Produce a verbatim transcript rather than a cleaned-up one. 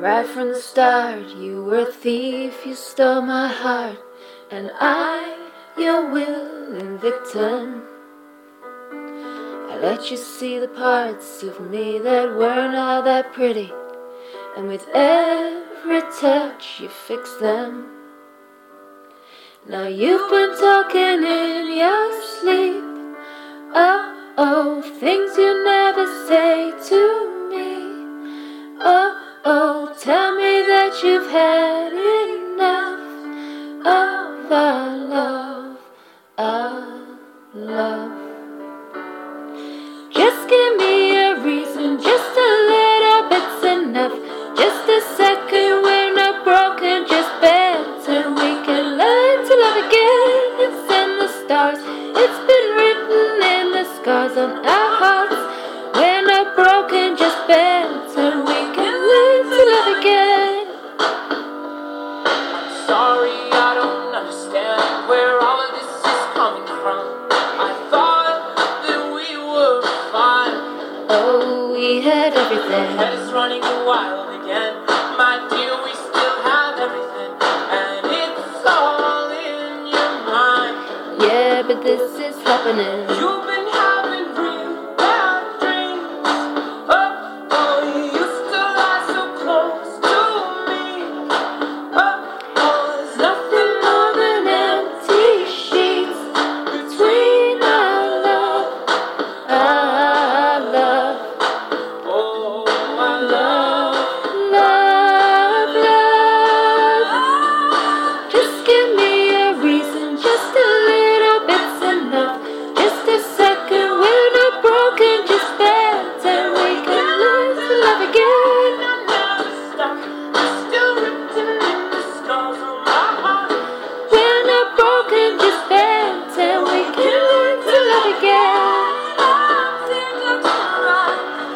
Right from the start, you were a thief, you stole my heart, and I, your willing victim. I let you see the parts of me that weren't all that pretty, and with every touch you fixed them. Now you've been talking in your sleep, oh, oh, things you never say to me. Oh, oh, tell me that you've had enough of our love, our love. Just give me a reason, just a little bit's enough. Just a second, we're not broken, just better. We can learn to love again. It's in the stars, it's been written in the scars on our hearts. We're not broken, just better. We can learn to love again. I'm sorry, I don't understand where all of this is coming from. I thought that we were fine. Oh, we had everything. Head is running wild again. My dear, we still have everything, and it's all in your mind. Yeah, but this is happening.